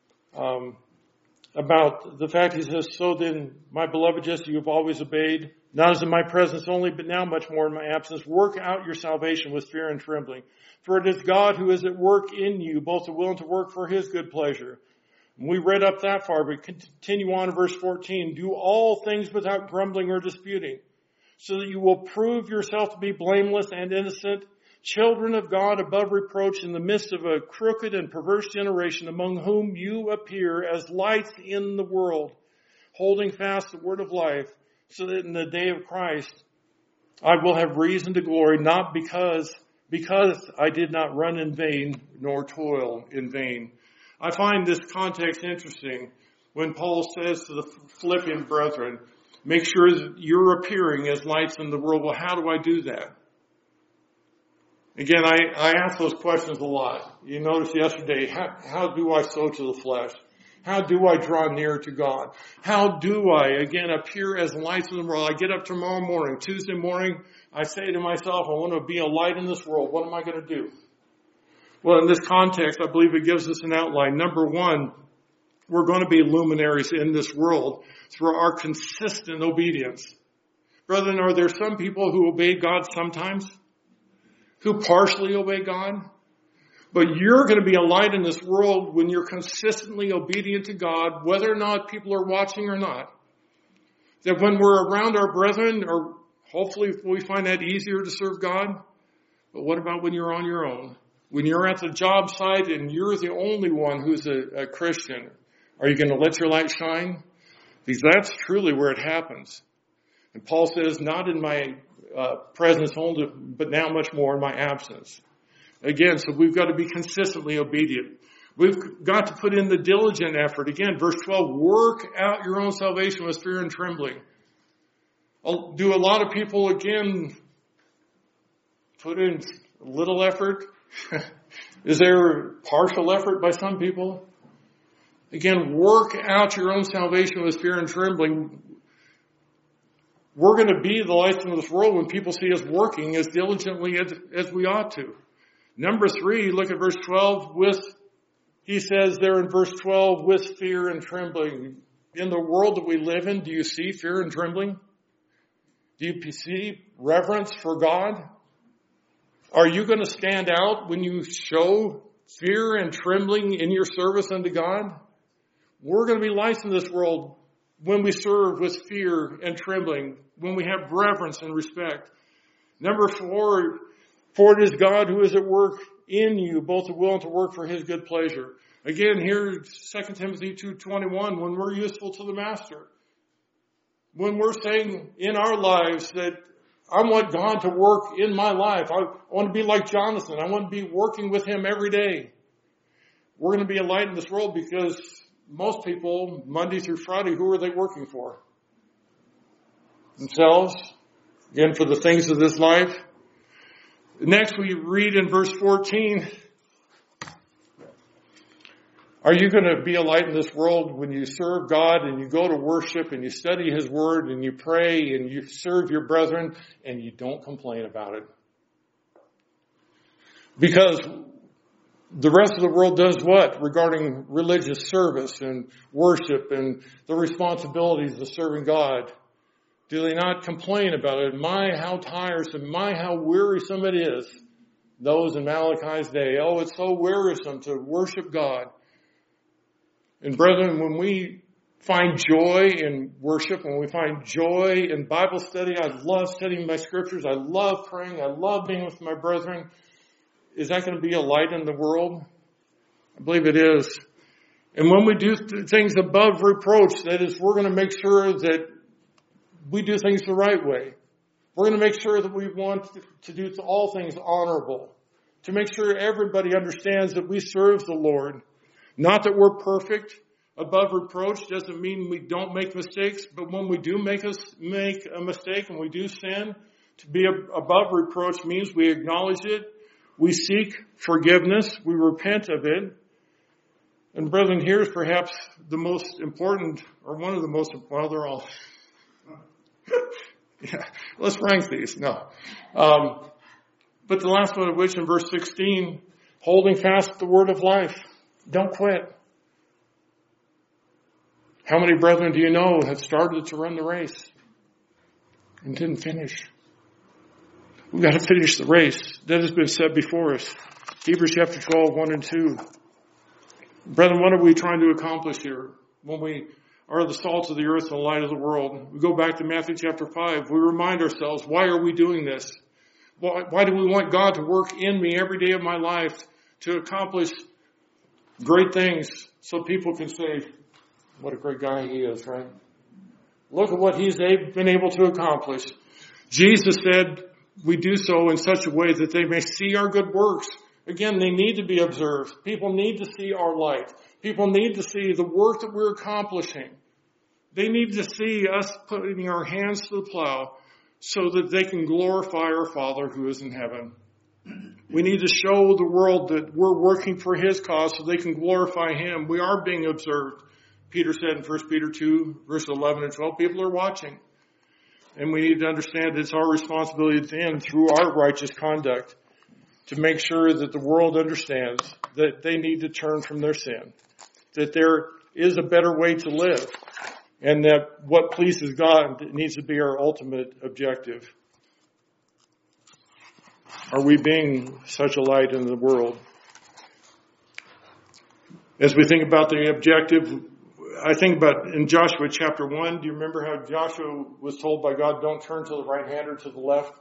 about the fact he says, so then, my beloved, just as you have always obeyed, not as in my presence only, but now much more in my absence, work out your salvation with fear and trembling. For it is God who is at work in you, both to will and to work for His good pleasure. And we read up that far, but continue on in verse 14. Do all things without grumbling or disputing, so that you will prove yourself to be blameless and innocent, children of God above reproach in the midst of a crooked and perverse generation, among whom you appear as lights in the world, holding fast the word of life, so that in the day of Christ I will have reason to glory, not because I did not run in vain nor toil in vain. I find this context interesting when Paul says to the Philippian brethren, make sure that you're appearing as lights in the world. Well, how do I do that? Again, I ask those questions a lot. You noticed yesterday, how do I sow to the flesh? How do I draw near to God? How do I, again, appear as lights in the world? I get up tomorrow morning, Tuesday morning, I say to myself, I want to be a light in this world. What am I going to do? Well, in this context, I believe it gives us an outline. Number one, we're going to be luminaries in this world through our consistent obedience. Brethren, are there some people who obey God sometimes? Who partially obey God? But you're going to be a light in this world when you're consistently obedient to God, whether or not people are watching or not. That when we're around our brethren, or hopefully we find that easier to serve God. But what about when you're on your own? When you're at the job site and you're the only one who's a Christian, are you going to let your light shine? Because that's truly where it happens. And Paul says, not in my presence only, but now much more in my absence. Again, so we've got to be consistently obedient. We've got to put in the diligent effort. Again, verse 12, work out your own salvation with fear and trembling. Do a lot of people, again, put in little effort? Is there partial effort by some people? Again, work out your own salvation with fear and trembling. We're going to be the lights in this world when people see us working as diligently as we ought to. Number 3, look at verse 12. He says there in verse 12, with fear and trembling. In the world that we live in, do you see fear and trembling? Do you see reverence for God? Are you going to stand out when you show fear and trembling in your service unto God? We're going to be lights in this world when we serve with fear and trembling, when we have reverence and respect. Number 4, for it is God who is at work in you, both to will and to work for his good pleasure. Again, here, 2 Timothy 2:21, when we're useful to the master. When we're saying in our lives that I want God to work in my life. I want to be like Jonathan. I want to be working with him every day. We're going to be a light in this world because most people, Monday through Friday, who are they working for? Themselves. Again, for the things of this life. Next, we read in verse 14, are you going to be a light in this world when you serve God and you go to worship and you study his word and you pray and you serve your brethren and you don't complain about it? Because the rest of the world does what regarding religious service and worship and the responsibilities of serving God? Do they not complain about it? My, how tiresome, my, how wearisome it is. Those in Malachi's day, oh, it's so wearisome to worship God. And brethren, when we find joy in worship, when we find joy in Bible study, I love studying my scriptures, I love praying, I love being with my brethren. Is that going to be a light in the world? I believe it is. And when we do things above reproach, that is, we're going to make sure that we do things the right way. We're going to make sure that we want to do all things honorable. To make sure everybody understands that we serve the Lord. Not that we're perfect. Above reproach doesn't mean we don't make mistakes, but when we do make a mistake and we do sin, to be above reproach means we acknowledge it, we seek forgiveness, we repent of it. And brethren, here's perhaps the most important, or one of the most, well, they're all, yeah, let's rank these, no. But the last one of which in verse 16, holding fast the word of life. Don't quit. How many brethren do you know have started to run the race and didn't finish? We've got to finish the race. That has been said before us. Hebrews chapter 12, 1 and 2. Brethren, what are we trying to accomplish here? When we are the salt of the earth and the light of the world. We go back to Matthew chapter 5. We remind ourselves, why are we doing this? Why do we want God to work in me every day of my life to accomplish great things so people can say, what a great guy he is, right? Look at what he's been able to accomplish. Jesus said we do so in such a way that they may see our good works. Again, they need to be observed. People need to see our light. People need to see the work that we're accomplishing. They need to see us putting our hands to the plow so that they can glorify our Father who is in heaven. We need to show the world that we're working for his cause so they can glorify him. We are being observed. Peter said in 1 Peter 2, verses 11 and 12, people are watching. And we need to understand it's our responsibility then through our righteous conduct to make sure that the world understands that they need to turn from their sin, that there is a better way to live, and that what pleases God needs to be our ultimate objective. Are we being such a light in the world? As we think about the objective, I think about in Joshua chapter 1, do you remember how Joshua was told by God, don't turn to the right hand or to the left?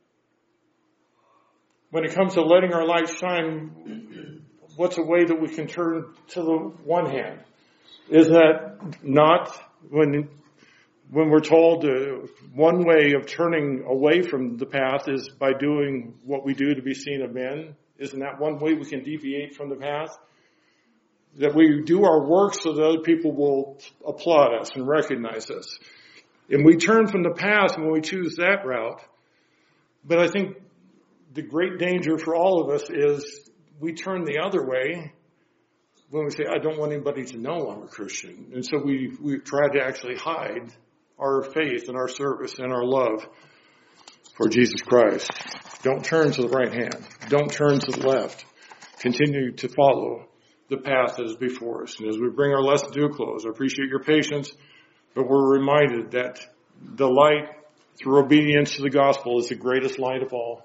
When it comes to letting our light shine, what's a way that we can turn to the one hand? Is that not when we're told one way of turning away from the path is by doing what we do to be seen of men? Isn't that one way we can deviate from the path? That we do our work so that other people will applaud us and recognize us. And we turn from the path when we choose that route. But I think the great danger for all of us is we turn the other way when we say, I don't want anybody to know I'm a Christian. And so we try to actually hide our faith and our service and our love for Jesus Christ. Don't turn to the right hand. Don't turn to the left. Continue to follow the path that is before us. And as we bring our lesson to a close, I appreciate your patience, but we're reminded that the light through obedience to the gospel is the greatest light of all.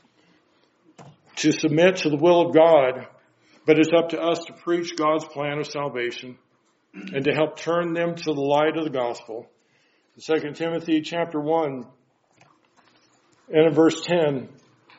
To submit to the will of God, but it's up to us to preach God's plan of salvation and to help turn them to the light of the gospel. In 2 Timothy chapter 1 and in verse 10,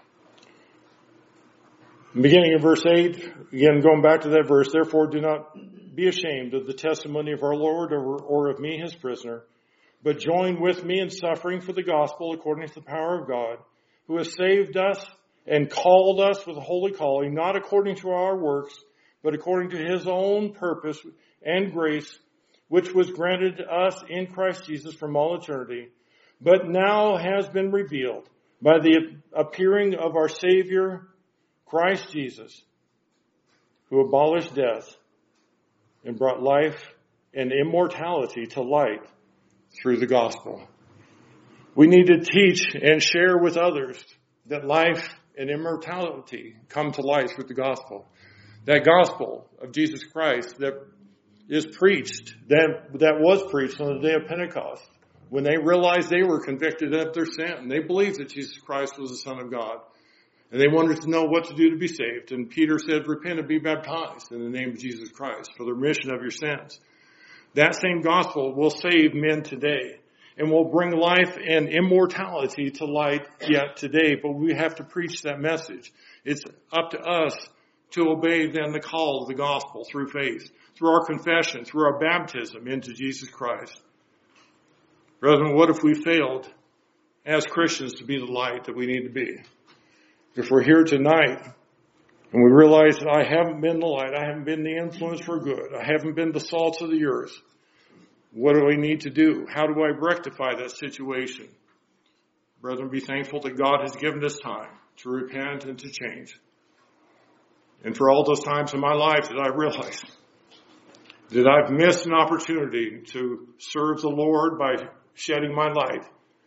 beginning in verse 8, again going back to that verse, therefore do not be ashamed of the testimony of our Lord or of me, his prisoner, but join with me in suffering for the gospel according to the power of God, who has saved us and called us with a holy calling, not according to our works, but according to his own purpose and grace, which was granted to us in Christ Jesus from all eternity, but now has been revealed by the appearing of our Savior, Christ Jesus, who abolished death and brought life and immortality to light through the gospel. We need to teach and share with others that life and immortality come to light through the gospel. That gospel of Jesus Christ that is preached, that was preached on the day of Pentecost, when they realized they were convicted of their sin. They believed that Jesus Christ was the Son of God. And they wanted to know what to do to be saved. And Peter said, repent and be baptized in the name of Jesus Christ for the remission of your sins. That same gospel will save men today and will bring life and immortality to light yet today. But we have to preach that message. It's up to us to obey then the call of the gospel through faith, through our confession, through our baptism into Jesus Christ. Brethren, what if we failed as Christians to be the light that we need to be? If we're here tonight and we realize that I haven't been the light, I haven't been the influence for good, I haven't been the salt of the earth, what do we need to do? How do I rectify that situation? Brethren, be thankful that God has given us time to repent and to change. And for all those times in my life that I realized that I've missed an opportunity to serve the Lord by shedding my light,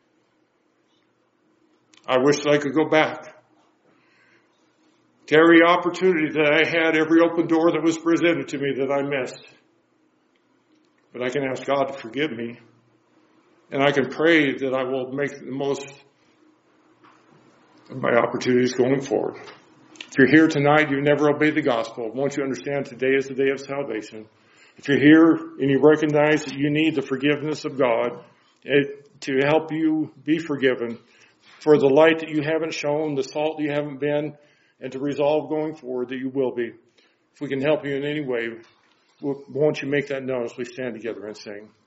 I wish that I could go back to every opportunity that I had, every open door that was presented to me that I missed. But I can ask God to forgive me. And I can pray that I will make the most of my opportunities going forward. If you're here tonight, you've never obeyed the gospel, I want you to understand today is the day of salvation. If you're here and you recognize that you need the forgiveness of God to help you be forgiven for the light that you haven't shown, the salt you haven't been, and to resolve going forward that you will be. If we can help you in any way, won't you make that known as we stand together and sing?